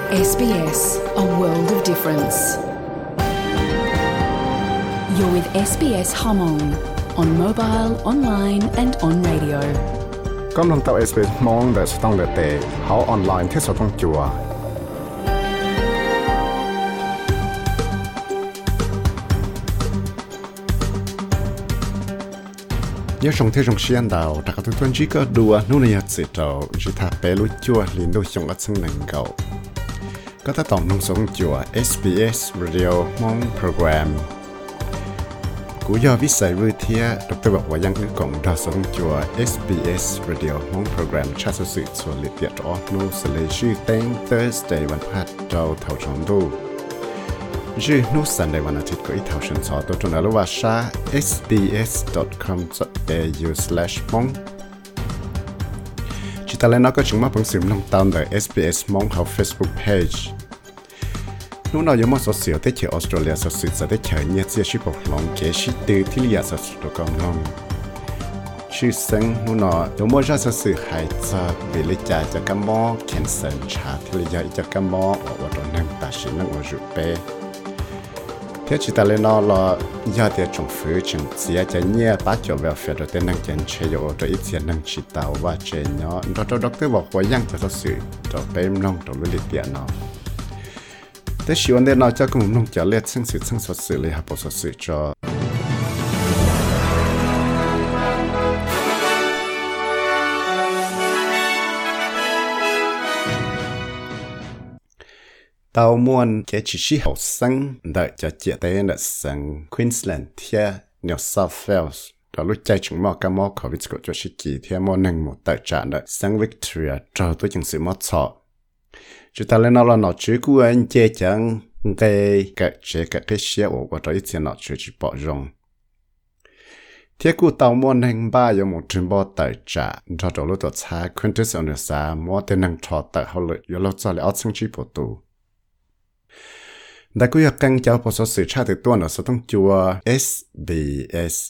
SBS, a world of difference. You're with SBS Hmong on mobile, online and on radio. กำลังต่อ SBS มองแต่ต้องเลือกแต่เขาออนไลน์ที่สต้องจัวnhớ trong thế trong xuyên đào đặc biệt tuần chỉ có đùa nô này chỉ trâu chỉ thà bé lúa chua liền đôi trong ở sân nền cầu có ta tổng nông sống chùa SBS Radio mong program cú do viết sai với thia Dr. Bảo Giang ứng cộng đào sống chùa SBS Radio mong program chat sự số liệt tiệt đó nô sẽ lấy chữ tên Thursdayวันพัดเจ้าเท่าชงดูชื่อนุสันในวันอาทิตย์ก็อีกเท่าฉันสอนตัวจนแล้วว่าชา sbs.com.au/mong จิตาเลนก็จึงมาเพิ่งสืบลงตามใน SBS มองเขา Facebook page นู้นเรายังมาสดเสียวที่เขียวออสเตรเลียสดสื่อจะได้เขียนเนี่ยเสียชีพบอกลงเกชิตือที่เลียสดตัวกองลงชื่อซึ่งนู้นเราตัวมั่วจะสดสื่อหายจะเบลิจาจะกัมมอแคนเซิลชาที่เลียจะกัมมอว่าตัวนั่งตาชินั่งว่าจุเป้thế chỉ ta lên nó là giờ thì trồng phứ trồng xía cho nhẹ bắt cho vào phía đầu tiên năng chân chơi rồi rồi ít tiền năng chỉ tàu và chơi nhỏ rồi doctor bảo quá yang cho sự rồi bém nông rồi lấy tiền nó thế chỉ vấn đề nó cho cũng nông trả liệt sinh sự lấy học bộ sự cho tàu muôn cái chỉ học sinh đợi cho chị tới là sinh Queensland thia New South Wales đó lúc chạy chúng mò cái mò COVID của cho chị thia mò nâng một tại trạm đợi sinh Victoria cho tôi chẳng sự mất sọ chúng ta lên nó là nó chữ của anh chơi chẳng cái chế cái xe của tôi ít tiền nó chữ chỉ bỏ rong thia của tàu muôn nâng ba有một trường bỏ tại trạm cho tôi lúc tôi xa Quintus ở nơi xa mò tên nâng trọ tại hậu lợi yếu lâu cho lại ớt sinh chỉ bộ tù đã có căng cháu bộ số sự tra từ tuần ở số thông chùa SBS.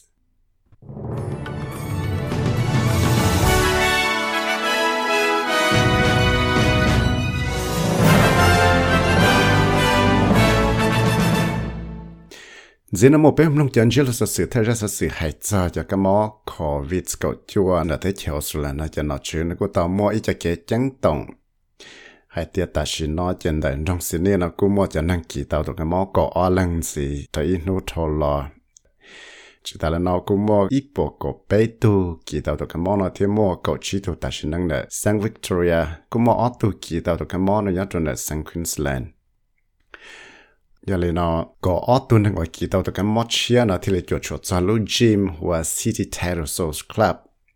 Diễn ở một bên nông dân chỉ là số sự thay ra số sự hại cho cái mỏ COVID của chùa là thế chiều là nó cho nó chịu nó có tao mua ít cho cái trắng tổng hai tia ta xin nói trên đời trong xin này nó cũng mua cho năng kỳ tàu được cái món có ở lần gì thấy nó thô lò chỉ ta là nó cũng mua ít bộ cổ bé tu kỳ tàu được cái món nó thêm mua cậu chỉ tu ta xin năng là sang Victoria cũng mua ở tu kỳ tàu được cái món nó nhớ trong là sang Queensland giờ này nó có ở tu năng ở kỳ tàu được cái món chia nó thì là chỗ cho lu gym và City Terrace Club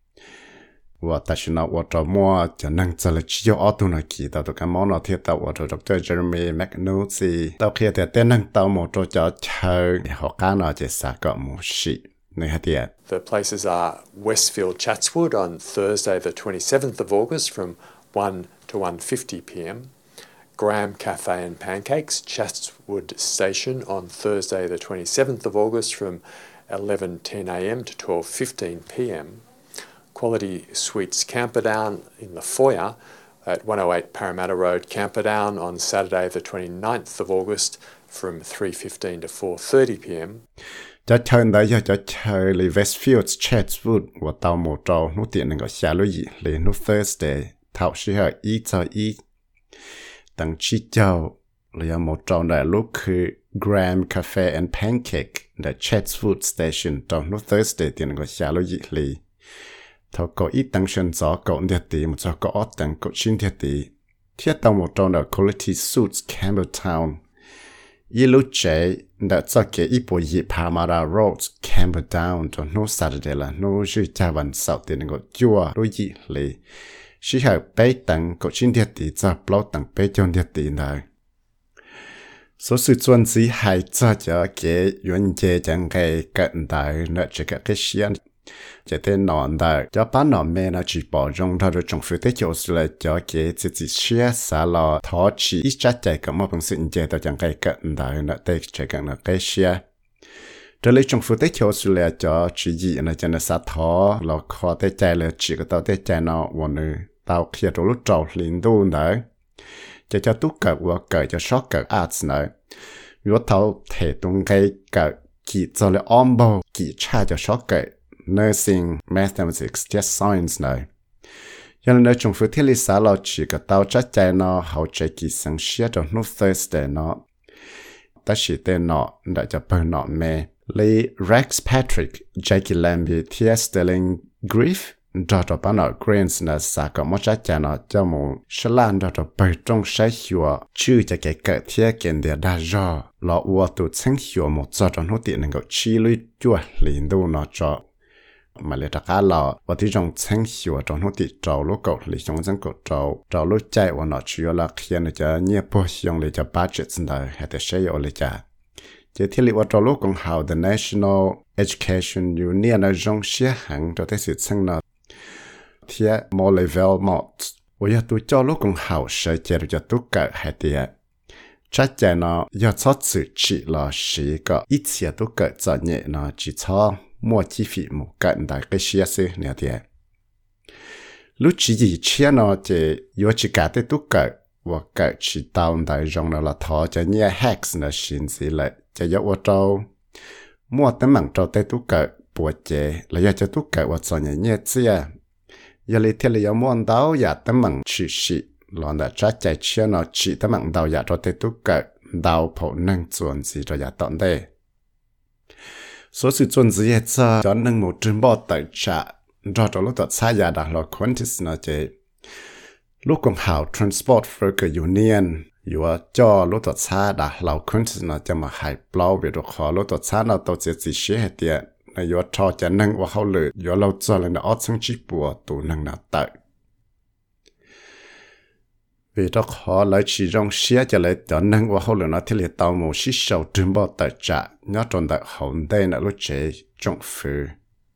và ta chỉ nóiว่าmua cho năng cho là chỉ có auto này kỳ tao cái món nó thiết tao và Dr. Jeremy McNulty tao kia thì tên năng tao một cho chơi họ cá nó chỉ xả cọ một xí này hả tiệt. The places are Westfield Chatswood on Thursday the 27th of August from 1 to 1:50 p.m. Graham Cafe and Pancakes, Chatswood Station on Thursday the 27th of August from 11:10 a.m. to 12:15 p.m. Quality Suites Camperdown in the foyer at 108 Parramatta Road, Camperdown on Saturday the 29th of August from 3:15 to 4:30 p.m. Cho chơi đấy cho chơi là Westfield Chatswood và tàu một trâu nó tiện năng có xa lối gì là nó Thursday thảo sĩ hợp ý cho ý tăng chi châu là một trâu này lúcคือ Graham Cafe and Pancake là Chatswood Station trong nó Thursday tiện năng có xa lối gì là thầu có ít tăng sinh gió cậu nhiệt tỷ một cho có ót tăng cậu chín nhiệt tỷ thiết tàu một trong là Quality Suites Campbelltown y lúc chế đã cho cái ít bộ dịp Parramatta Road Campbelltown cho nó Saturday là nó dư chaวันเสาร์tiền ngồi chua đôi gì lì chỉ hợp bé tăng cậu chín nhiệt tỷ cho bao tăng bé cho nhiệt tỷ này số sự chuẩn chỉ hay cho cái nguyên chế chẳng cái cận đại nó chỉ cái xiên chỉ tên nón đại cho bán nón mẹ nó chỉ bỏ trong đó rồi trong phía tây chỗ là cho cái chỉ chia xả lò thọ chỉ ít chắc chạy cả một bằng sự chế tạo chẳng cái cận đại nó tây chạy cả nó cái chia trở lại trong phía tây chỗ là cho chỉ gì nó cho nó xả thọ lò khó tây chạy là chỉ có tao tây chạy nóวันนึงtao kia rồi lúc trâu liền đun đấy cho tú cờ và cờ cho short cờ arts nữa yếu thấu thể tung gây cờ kỳ cho là ombo kỳ cha cho short cờ nursing mathematics just science nữa cho nên trong phương thiết lý xã lo chỉ có tao chắc chạy nó hậu chạy kỳ sáng xia trong nút Thursday nó ta chỉ tên nó đã cho bờ nó mẹ Lee Rex Patrick Jackie Lambie Tia Sterling Griff đó cho bạn nó Greens là xã có một chắc chạy nó cho một số lần đó cho bờ trong sai hiệu chưa cho cái cỡ thiết kiện để đa do lo ua tụ sáng hiệu một giờ trong nút tiền ngọc chi lui chua liền đâu nó cho mà lấy ra là và thì trong sáng hiệu trong nút tiền trâu lúc cầu lấy trong dân cầu trâu lúc chạy và nó chủ yếu là khi nó cho nhiều bộ dùng lấy cho budget này hay là sẽ有lấy cho chỉ thiết lập trâu lúc còn hào the National Education Union ở trong xe hàng cho tới sự sang nó thì một level một và giờ tôi cho lúc còn hào sẽ chạy cho tôi cả hai tiền chắc chắn nó giờ cho sự chỉ là chỉ có ít xe tôi cả cho nhẹ nó chỉ cho mua chi phí một cận đại cái xe sự nè thì lúc chỉ gì chia nó chỉ yếu chỉ cả tới tôi cả và cả chỉ tao đại trong nó là thọ cho nhẹ hacks nó xin gì lại cho yếu ở đâu mua tấm bằng trâu tới tôi cả bùa chế là giờ cho tôi cả và cho nhẹ nhẹ chia giờ lấy theo là mua đào giả tấm bằng chỉ sĩ lon đã chắc chạy chia nó chỉ tấm bằng đào giả cho tới tôi cả đào phổ năng chuẩn gì cho giả tận đây số sự chuẩn gì hết cho năng một trường bao tại trả cho lúc đó xa giả đã là quantis nó chế lúc còn hào Transport Worker Union yếu cho lúc đó xa đã là quantis nó cho mà hãy bao về được khó lúc đó xa nó tổ chức gì xí hết tiệt nó yếu cho cho năng và hậu lự yếu lâu cho lên đó sang chip bùa tụ năng nào tại vì đó khó lấy chỉ trong xe cho lấy cho năng và hậu lự nó thì tàu một xí sầu trường bao tại trả nhớ trong đại hậu đây là lúc chế trong phứ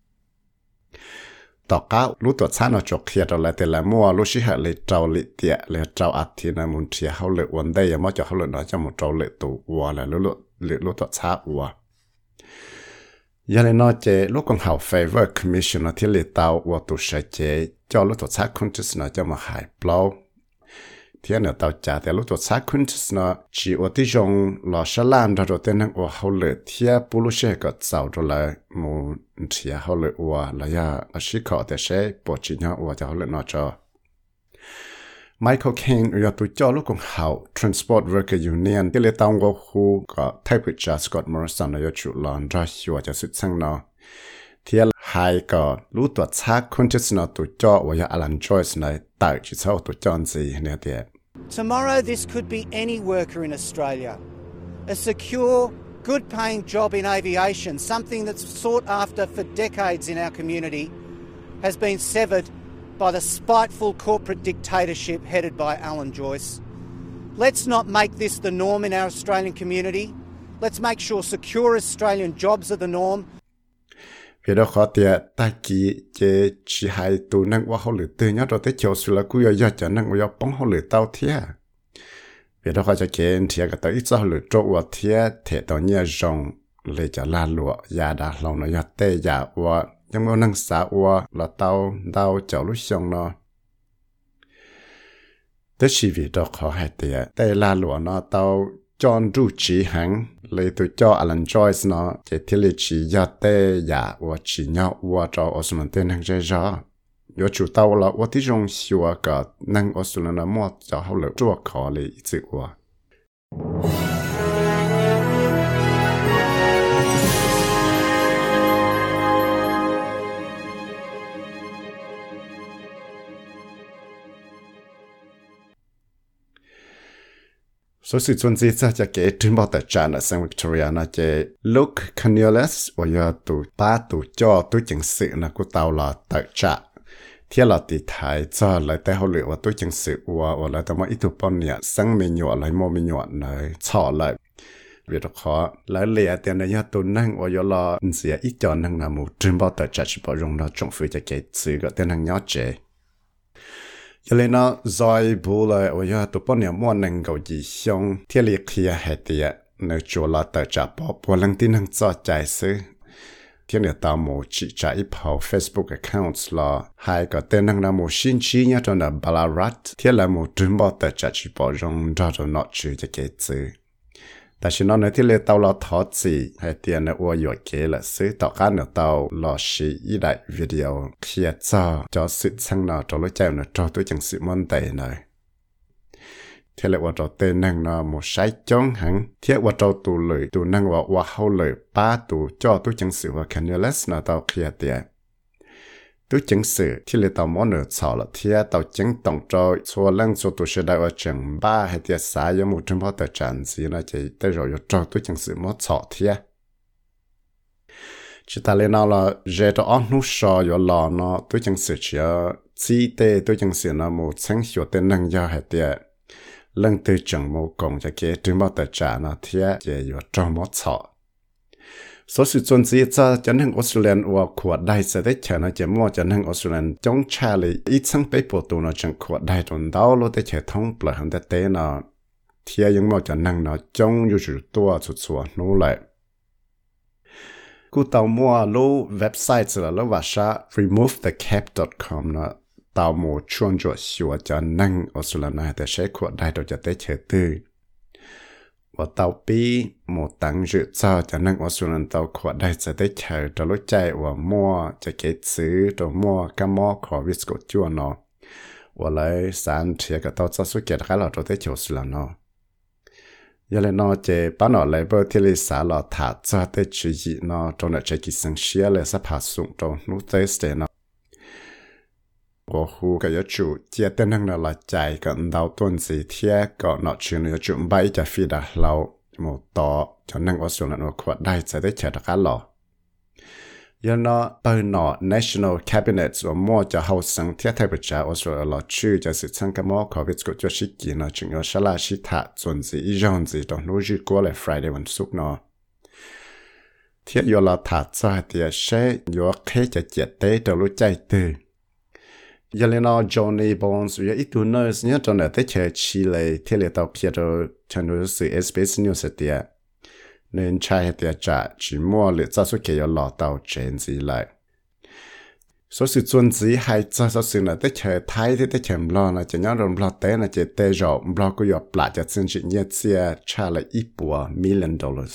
tao cáo lúc tuổi sáng nó chọc kia rồi lại thì là mua lúc xí hạt lấy trâu lấy tiệt lấy trâu ắt thì là muốn chia hậu lự vấn đây mà cho hậu lự nó cho một trâu lự tụ và là lúc tuổi sáng và giờ này nó chế lúc còn học favor commission nó thì lấy tàu và tụ sẽ chế cho lúc tuổi sáng contest nó cho mà hại blow thì nó tàu trả thì lúc tuổi sáng contest nó chỉ ở tí trong lò sá lan rồi tên năng và hậu lự thì bù lúc sẽ có giàu rồi là một thì hậu lự và là ya ở xí khó thì sẽ bỏ chỉ nhau và cho hậu lự nó cho Michael King ở tụ cho lúc còn học Transport Worker Union thì lấy tàu vào khu có temperature Scott Morrison ở chỗ lon ra hiệu cho sự sang nó thì hai có lúc tuổi sáng contest nó tụ cho và ya Alan Joyce này tại chỉ sau tụ cho gì nè thì Tomorrow, this could be any worker in Australia. A secure, good-paying job in aviation, something that's sought after for decades in our community, has been severed by the spiteful corporate dictatorship headed by Alan Joyce. Let's not make this the norm in our Australian community. Let's make sure secure Australian jobs are the norm. vì đó khó tiệt ta chỉ hai tụ năng qua hậu lửa từ nhớ rồi tới chiều sự là cú giờ cho năng qua bóng hậu lửa tao thiệt vì đó khó cho kiện thiệt cái tới ít hậu lửa trộn qua thiệt thiệt tao nhớ rong lấy cho la lụa già đã lòng nó già tê già qua nhưng mà năng xả qua là tao cho lúc xong nó tới chỉ vì đó khó hai tiệt tê la lụa nó tao John Ru chỉ hàng lấy từ cho Alan Joyce nó chỉ thiết lập chỉ gia tê giả và chỉ nhau và cho Osman tên hàng dễ dàng. Yo chủ tàu là và tí trong xua cả năng Osman là một cho hậu lực chua khó lấy ý chữ và. Số sự chuẩn bị cho cái trường bảo tại trạm ở St. Victoria nó chế Luke Caniolas và giờ tụ cho tụ chính sự là của tàu là tại trạm thế là thì thái cho lại tại hậu lựa và tụ chính sự và lại tao mà ít tụ bao nhiêu sang mình nhọ lại mua mình nhọ này chọn lại việc đó khó lại lẽ tiền này giờ tụ năng và giờ là sẽ ít cho năng là một trường bảo tại trạm chỉ bảo dùng nó trong phía cho cái sự cái tiền năng nhỏ chế cho nên nó rồi bù lại và giờ tụi bọn nhà mua năng cầu gì xong thiết lập kia hệ tiệt nếu chỗ là tại trả bỏ lần tin năng cho chạy sư thiên địa tàu một chỉ trả ít hậu Facebook accounts là hai cái tên năng là một xin chi nhá cho là Ballarat thiên là một trường bảo tờ trả chỉ bảo rong ra rồi nọ chữ cho cái chữแต่ฉันนั่นที่เลตาวเราทอดสิให้เตียนอวยอยู่เกลซื้อต่อการเนตาวรอชีอีได้วิดีโอเขียนจะสื่อช่างนอจะรู้ใจเนจะตัวจังสื่อมันเตยหน่อยเที่ยวว่าจะเตนั่งนอหมดใช้จ้องหังเที่ยวว่าจะตัวเลยตัวนั่งว่าเขาเลยป้าตัวจ่อตัวจังสื่อว่าแคนเนลส์นอตาวเขียนเตียตัวจังสื่อที่เลตาวมอเนอร์สาวละเที่ยวตาวจังต้องจอยชัวเรื่องชัวตัวเสด็จว่าจังบ้าให้เที่ยวสายยมุดจนพอแต่จันสีน่าจะได้รอยจอยตัวจังสื่อมอสอเที่ยวชิตาเลนาละเจตัวอ้อนนุชอยู่หล่อเนาะตัวจังสื่อเชียซีเตตัวจังสื่อน่ะมุดเชิงหัวเต้นนั่งยาให้เที่ยวเรื่องตัวจังมุกงจะเกี่ยจนพอแต่จันน่ะเที่ยวจะอยู่จอยมอสอsố sự tôn chỉ cho chân hàng Australian và quạt đại sẽได้เชิญนะจะมั่วchân hàng Australian จงชาลีอีสังไปปวดตัวนะจังขวดได้จนดาวโลได้เชิญท้องเปล่าหันแต่เต้นะเทียยังมั่วchân hàngนะจงอยู่จุดตัวสุดส่วนนู้นเลยกูเตามั่วรู้เว็บไซต์ละแล้วว่าชา removethecap.com นะเตามั่วชวนจวดชัวchân hàng Australian นะแต่ใช้ขวดได้เราจะได้เชิญตื้อว่าเตาปีหมดตังจุดเจ้าจะนั่งออสเตรเลียเตาขวดได้จะได้เฉยจะรู้ใจว่ามั่วจะเก็บซื้อตัวมั่วก็มั่วขอวิสกุจวนเนาะว่าเลยสารเทียกับเตาจะสุกเกิดให้เราตัวได้เฉียวสุดแล้วเนาะยังเลยเนาะเจป้าหน่อเลยเบอร์ที่ลิสาเราถาจะได้ชี้ยีเนาะตรงนั้นจะกินสังเชียเลยสัพพสูงตรงนู้นเตสเตเนาะ我胡个要住，接等能来在跟到段时天个那去呢要准备一只飞的路，冇多就能我上来我扩大在的吃的个咯。要那到那 National Cabinet 我摸就好生天台不着，我说了去就是参个摸考虑个就是见了，仲有沙拉西塔，准时一样子到努日过来 Friday วันศุกร์เนาะ天要了他在的些要开就接待到路在的。giờ lên nó Johnny Bones giờ ít tuổi nữa nhớ trong này tới chơi Chile thế là tàu kia rồi cho nó sự SBS News thế nên trai thế trả chỉ mua để cho số kia lọ tàu trên gì lại số sự chuẩn gì hay cho số sự là tới chơi Thái thế tới chơi lo là chỉ nhớ rồi lo té là chỉ té rồi lo có giờ plạt cho xin chuyện nhớ xe trả lại ít $1 million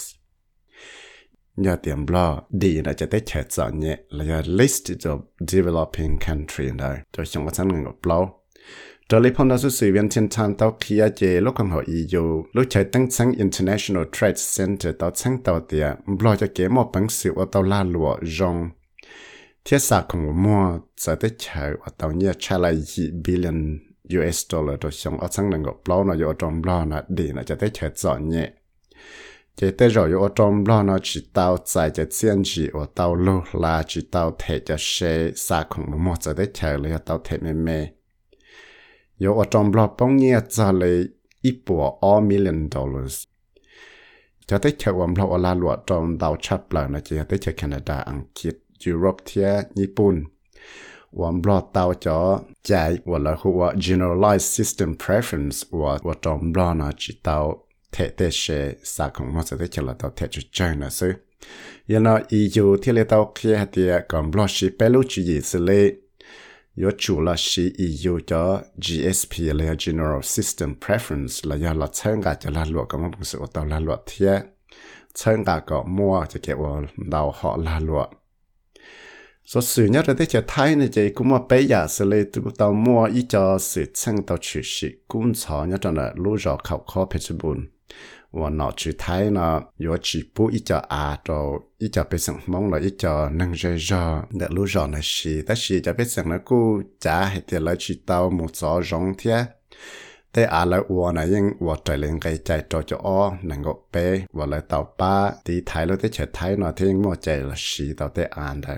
nhờ tiền lo đi làจะได้เฉยจ่อเนี่ยแล้วlist of developing country เลยตัวช่องว่าฉันเงินกับเราตัวลิพอนเราสื่อเวียนเทียนทานตัวเคียเจลูกของเขาEUลูกใช้ตั้งชั้น International Trade Center ตัวชั้นตัวเดียเราจะเก็บหมดปังสิว่าตัวลาลัวจงเทียสักของมัวจะได้เฉยว่าตัวเนี่ยใช้ละ1 billion US dollar ตัวช่องว่าฉันเงินกับเราเนาะอยู่ตรงเรานะดีนะจะได้เฉยจ่อเนี่ยchỉ tới rồi ở trong lo nó chỉ tao tại cho chiến chỉ ở tao lô là chỉ tao thể cho xe xa không một giờ để chờ lấy tao thể mê ở trong lo bông nhẹ cho lấy ít $1 million cho tới chờ ông lo là lụa trong tao chấp lại nó chỉ tới chờ Canada Anh Quốc Europe thế Nhật Bản ông lo tao cho chạy hoặc là họ generalized system preference hoặc trong lo nó chỉ tao thể tế sẽ xa không mất sẽ là tao thể cho chơi nữa sư. Giờ nó EU thì là tao kia thì còn lo sĩ bé lúc chỉ gì sẽ lấy. Giờ chủ là sĩ EU cho GSP là General System Preference là giờ là chân cả cho là luật có một sự tao là luật thế. Chân cả có mua cho kẻ vào đầu họ là luật. Số sự nhất là thế cho Thái này thì cũng mà bây giờ sẽ lấy tụi tao mua ý cho sự chân tao chịu sĩ cũng cho nhất là lúc rõ khảo khó phê chú bùn. Và nó chữ Thái nó có chỉ bố ít cho rồi ít cho bây giờ mong là ít cho nâng rơi ra để lúc rõ này xí ta xí cho bây giờ nó cũng trả hết tiền lại chỉ tao một gió rong thế thế là ua này nhưng ua trời lên cái chạy cho nâng ngọc bê và lại tàu ba thì Thái lúc thế chữ Thái nó thế nhưng mà chạy là xí tao thế đây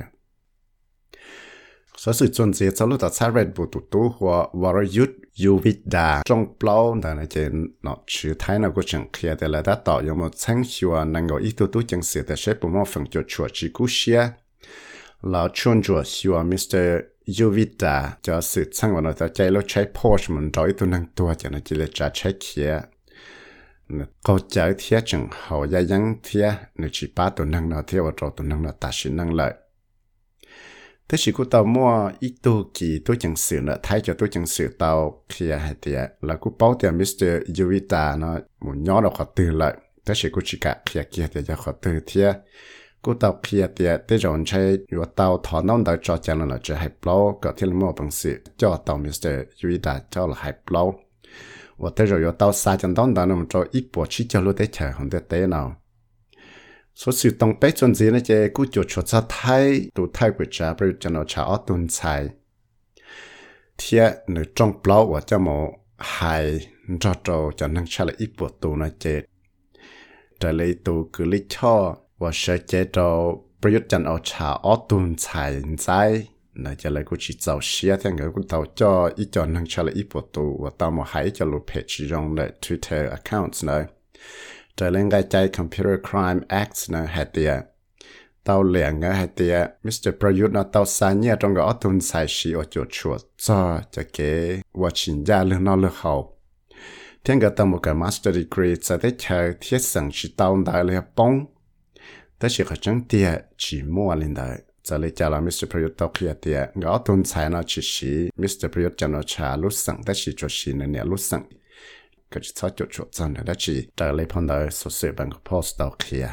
số sự chuẩn chỉ sau lúc ta sai red bộ tụ hoặc Warayut Yuvida trong plau là trên nó chữ Thái nó có chẳng kia để là đã tạo ra một sáng chùa năng gọi ít tụ chẳng sự để xếp bộ phần cho chùa chỉ cú xia là chuyên chùa chùa Mr. Yuvida cho sự sáng và nó ta chạy lúc chạy Porsche mình rồi tụ năng tua cho nó chỉ là trả chạy kia câu trái thiết chừng hậu gia dân thiết nửa chỉ ba tuần năng nào thiết và trò tuần năng nào ta chỉ năng lợi thế chỉ của tàu mua ít tu kỳ tôi chẳng xử nữa thay cho tôi chẳng xử tàu kia hay tiệt là của bảo tiền Mr. Yuvita nó muốn nhỏ đâu khó từ lại thế chỉ của chỉ cả kia thì cho khó từ thiết của tàu kia tiệt thế rồi chơi vừa tàu thọ nón đợi cho chẳng là chỉ hay blow có thể mua bằng sự cho tàu Mr. Yuvita cho là hay blow và thế rồi tàu xa chẳng đón đợi nó cho ít bộ chỉ cho lúc đấy chờ không được thế nào số sự tổng bế chuẩn gì này chứ cứ chuột chuột ra thay tụ thay của cha bây giờ nó trả ở tuần sai thiệt nửa trong bao và cho một hai cho năng trả lại ít bộ tụ nó chứ trở lại tụ cứ lấy cho và sẽ chế cho bây giờ nó trả ở tuần sai nó trở lại cũng chỉ giàu xía theo người cũng tàu cho ít cho năng trả lại ít bộ tụ và tao một hai cho lục page trong lại Twitter accounts này trở lên cái trái Computer Crime Act nó hạt tiệt tàu liền cái hạt tiệt Mr. Prayut nó tàu sáng nhẹ trong cái tuần sai sĩ ở chỗ chuột cho cái quá trình ra lương nó lương hậu thiên cái tàu một cái master degree sẽ tới chờ thiết sản chỉ tàu đại là bông tới chỉ có chẳng tiệt chỉ mua lên đấy giờ lấy trả là Mr. Prayut tàu kia tiệt cái tuần sai nó chỉ Mr. Prayut cho nó trả lúc sản tới chỉ cho sĩ này lúc sản cái chỉ cho chuột chân này đó chỉ trở lại phong đời số sự bằng post đầu kia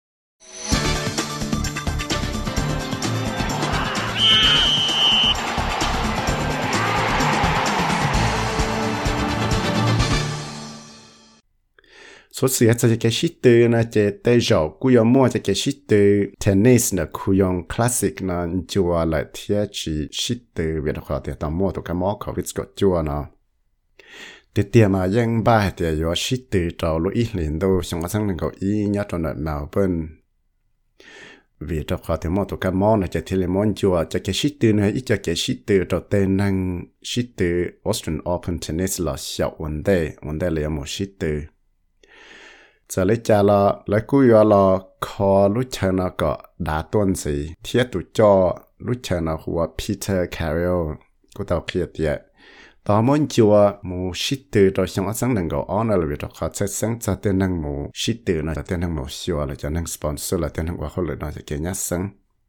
số sự cho cái shit từ nó chỉ tới giờ cú yong mua cho cái shit từ tennis nó cú yong classic nó chua lại thiết chỉ shit từ việc học thì tao mua tụi cái mỏ có biết có chua nó thì tiền mà dân ba thì có shit từ trâu lúc ít liền đâu xong sáng đừng có ý nhớ trong đoạn nào bên vì trâu khó thì mua tụi cái món này chỉ thì món chùa cho cái shit từ này ít cho cái shit từ trâu tên năng shit từ Australian Open Tennis là小问题là một shit từ giờ lấy cha là cú là khó lúc chơi nó có đá tuần gì thiết tụi cho lúc chơi nó của Peter Carroll của tàu kia tiệt tao muốn chùa một shit từ rồi xong sáng đừng có on là vì đó họ sẽ sáng cho tên năng một shit từ nó cho tên năng một xưa là cho năng sponsor là tên năng qua hồi nó sẽ kể nhát sáng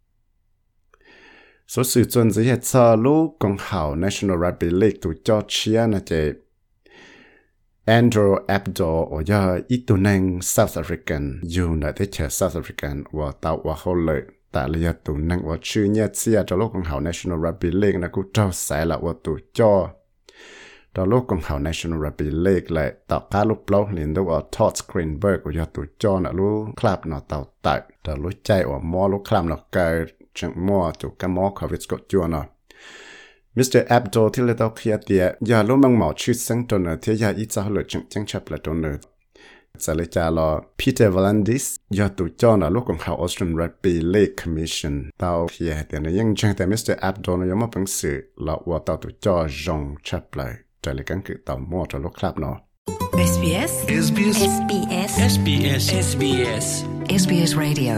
số sự chuẩn gì hết cho lúc công hào National Rugby League tụi cho chia là chế Andrew Abdo ở giờ ít tụi năng South African dù là thế chờ South African và tao qua hồi tại là tụi năng và chưa nhát chia cho lúc công hào National Rugby League là cũng trao sai là và tụi cho đó lúc công hào National Rugby League lại tạo cá lúc lâu liền đâu ở Todd Greenberg của giờ tụi cho là lúc club nó tạo tại đó lúc chạy ở mò lúc club nó cài chẳng mò tụi cái mò có biết có chưa nào Mr. Abdo thì là tao kia tiệt giờ lúc mang mỏ chữ sáng cho nó thì giờ ít sao là chẳng chấp là cho nó giờ lấy trả là Peter Valandis giờ tụi cho là lúc công hào Australian Rugby League Commission tao kia thì nó nhưng chẳng tại Mr. Abdo nó giống một bằng sự là của tao tụi cho rong chấp lại trở lại căn cứ tàu mua cho lúc club nó. SBS Radio.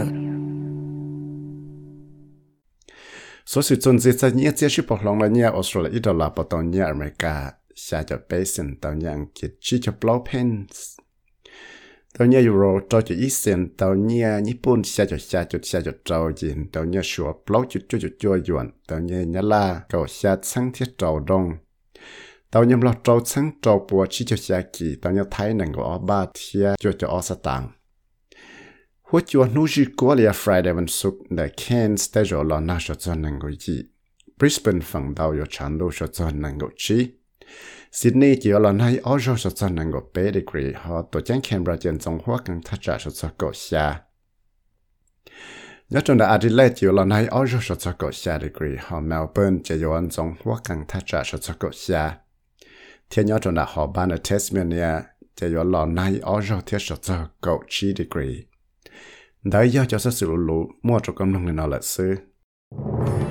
Số sự chuẩn gì sẽ nhớ chia sẻ bọc lòng là nhớ Australia ít là bảo tàu nhớ America xa cho basin tàu nhớ kiệt chỉ cho blow pens tàu nhớ Euro cho ít sen tàu nhớ Nhật Bản xa cho trâu gì tàu nhớ sủa blow chút yuan tàu nhớ la cầu xa sáng thiết trâu đông tàu nhầm lọt trâu sáng trâu bùa chỉ cho xa kỳ tàu nhớ Thái năng có ba thia cho ở sát tàng hốt chuột nô chỉ có là Fridayวันศุกร์ใน Cairns แต่จอลอน่าชดจอนนังกุจี Brisbane ฝั่งดาวอยู่ชันดูชดจอนนังกุจี Sydney จีอลอนให้ออจอชดจอนนังกุ Pedigree ฮอตัวแจ้ง Canberra เจนจงหัวกังทัชจ่าชดจอนกุชาย้อนจนได้ Adelaide จีอลอนให้ออจอชดจอนกุชา Degree ฮอ Melbourne จะย้อนจงหัวกังทัชจ่าชดจอนกุชาเทียนย้อนจนได้ Hobart ใน Tasmania จะย้อนลอนให้ออจอเทียชดจอนกุชี Degreeได้ยากจะสื่อรู้มั่วจกกำลังในนอเลส